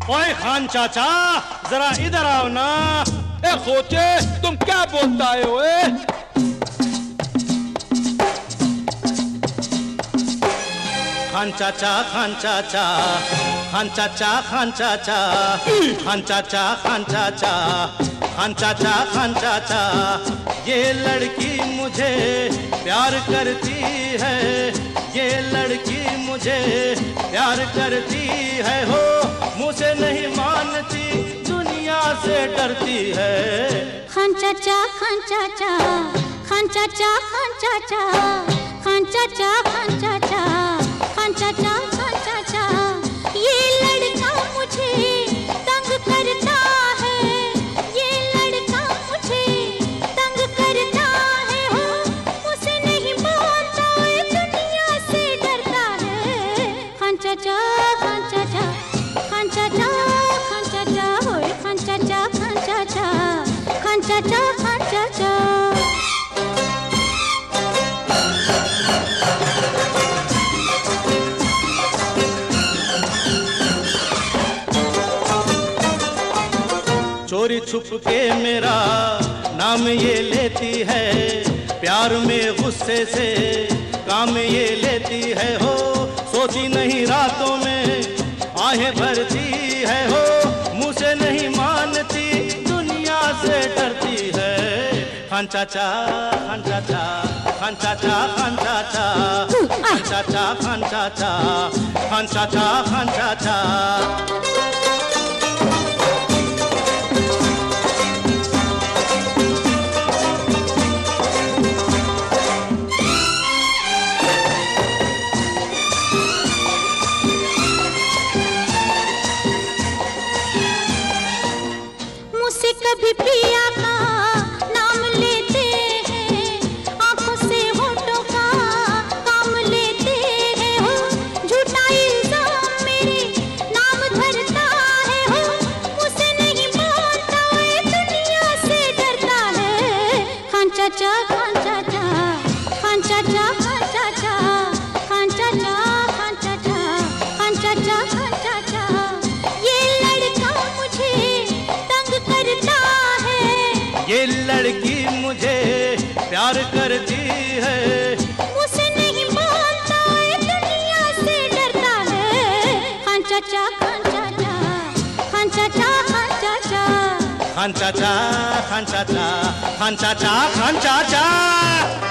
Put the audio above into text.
ओए खान चाचा, जरा इधर आओ ना। ए खोचे, तुम क्या बोलता है ओए? खान चाचा, खान चाचा, खान चाचा, खान चाचा, खान चाचा, खान चाचा, खान चाचा, खान चाचा, ये लड़की मुझे प्यार करती है, ये लड़की मुझे प्यार करती है हो, मुझसे नहीं मानती, दुनिया से डरती है। खान चाचा, खान चाचा, खान चाचा, खान चाचा, खान चाचा, खान चाचा, खान चाचा, खान चाचा, ये लड़का मुझे तंग करता है, ये लड़का मुझे तंग करता है हो, मुझसे नहीं मानता, दुनिया से डरता है। खान चाचा, खान चाचा, खान चाचा, खान चाचा, होए खान चाचा, खान चाचा, खान चाचा, खान चाचा। चोरी छुप के मेरा नाम ये लेती है, प्यार में गुस्से से काम ये लेती है हो, सोती नहीं रातों में आहें भरती है हो, मुझसे नहीं मानती, दुनिया से डरती है। खान चाचा, खान चाचा, खान चाचा, खान चाचा, खान चाचा, खान चाचा, खान चाचा, खान चाचा। मुझसे कभी पिया का नाम लेते हैं, आंखों से होठों का काम लेते हैं हो, झूठा इल्जाम मेरे नाम धरता है हो, मुझसे नहीं मानता, दुनिया से डरता है। खान चाचा, खान चाचा, खान चाचा, खान चाचा, खान चाचा, खान चाचा, खान चाचा, खान चाचा, ये लड़का मुझे तंग करता है, ये लड़की मुझे प्यार करती है, मुझसे नहीं मानता, दुनिया से डरता है। खान चाचा, खान चाचा, खान चाचा, खान चाचा, खान चाचा, खान चाचा, खान चाचा, खान चाचा।